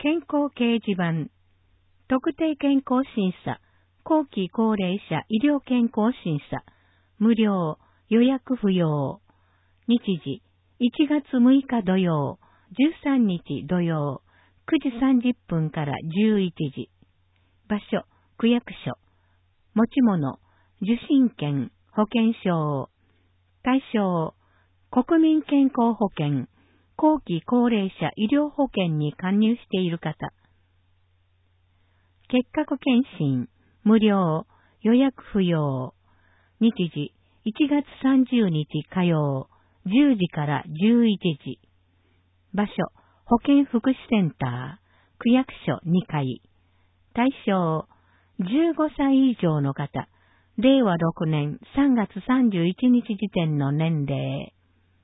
健康掲示板、特定健康審査、後期高齢者医療健康審査、無料、予約不要。日時、1月6日土曜、13日土曜、9時30分から11時。場所、区役所。持ち物、受診券、保険証。対象、国民健康保険、後期高齢者医療保険に加入している方。結核検診、無料、予約不要。日時、1月30日火曜、10時から11時。場所、保健福祉センター、区役所2階。対象、15歳以上の方、令和6年3月31日時点の年齢。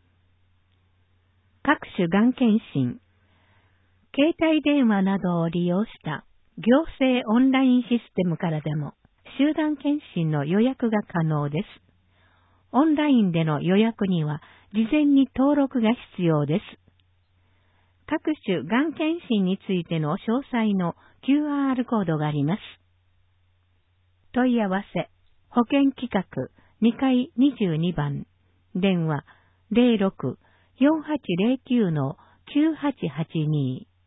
各種がん検診、携帯電話などを利用した行政オンラインシステムからでも集団検診の予約が可能です。オンラインでの予約には事前に登録が必要です。各種がん検診についての詳細の QR コードがあります。問い合わせ、保険企画2階22番、電話 06-4809-9882